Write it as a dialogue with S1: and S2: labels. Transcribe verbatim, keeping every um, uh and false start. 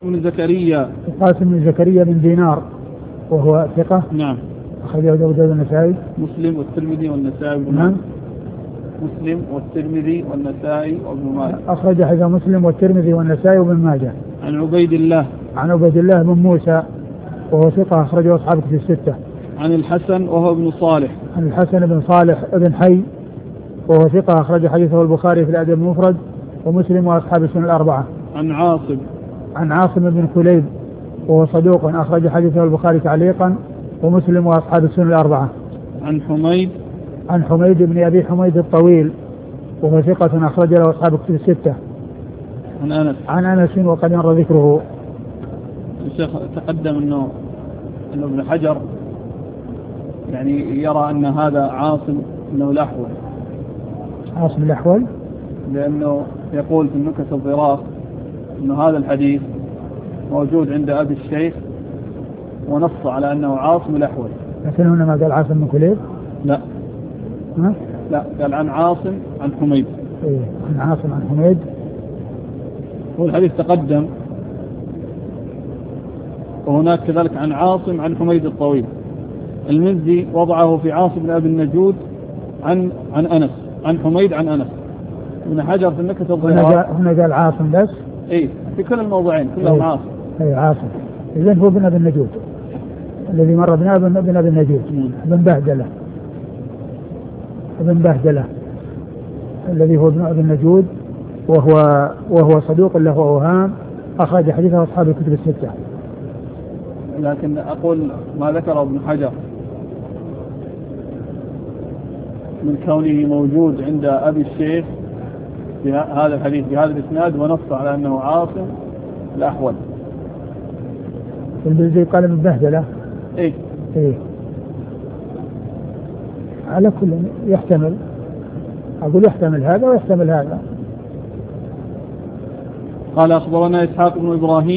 S1: بن زكريا
S2: القاسم بن زكريا بن دينار وهو ثقة.
S1: نعم.
S2: أخرجه أبو داود والنسائي.
S1: مسلم والترمذي والنسائي وابن
S2: نعم.
S1: مسلم والترمذي والنسائي وابن ماجه.
S2: أخرج حديث مسلم والترمذي والنسائي وابن ماجه.
S1: عن عبيد الله
S2: عن عبيد الله بن موسى وهو ثقة أخرجه أصحاب الكتب الستة.
S1: عن الحسن وهو ابن صالح.
S2: عن الحسن بن صالح ابن حي وهو ثقة أخرج حديثه البخاري في الأدب المفرد ومسلم وأصحاب السنن الأربعة.
S1: عن عاصم
S2: عن عاصم بن كليب وهو صدوق أخرج حديثه البخاري تعليقا ومسلم وأصحاب السنن الأربعة.
S1: عن حميد
S2: عن حميد بن أبي حميد الطويل وهو ثقة أخرج له أصحاب الكتب الستة.
S1: عن أنس
S2: عن أنس وقد مر ذكره.
S1: الشيخ تقدم أنه أنه ابن حجر يعني يرى أن هذا عاصم أنه الأحول.
S2: عاصم الأحول
S1: لأنه يقول في النكت الظراف أنه هذا الحديث موجود عند أبي الشيخ ونص على أنه عاصم الأحول.
S2: لكن هنا ما قال عاصم بن كليب.
S1: لا
S2: ها؟
S1: لا قال عن عاصم عن حميد.
S2: إيه عن عاصم عن حميد.
S1: والحديث تقدم وهناك كذلك عن عاصم عن حميد الطويل. المزي وضعه في عاصم بن أبي النجود عن عن أنس عن حميد عن أنس. ابن حجر في النكت الظراف
S2: هنا قال عاصم بس.
S1: إيه في كل الموضعين كلهم
S2: إيه.
S1: عاصم.
S2: إيه عاصم. إذن هو ابن أبي النجود الذي مر بنا ابن أبي النجود ابن بهدلة ابن بهدلة الذي هو ابن أبي النجود وهو وهو صدوق له أوهام أخرج حديثه أصحاب الكتب الستة.
S1: لكن أقول ما ذكر ابن حجر من كونه موجود عند أبي الشيخ في هذا الحديث بهذا الإسناد ونص على أنه عاصم الأحول.
S2: زي قال ابن بهدلة.
S1: إيه
S2: إيه على كل يحتمل أقول يحتمل هذا ويحتمل هذا.
S1: قال أخبرنا إسحاق بن إبراهيم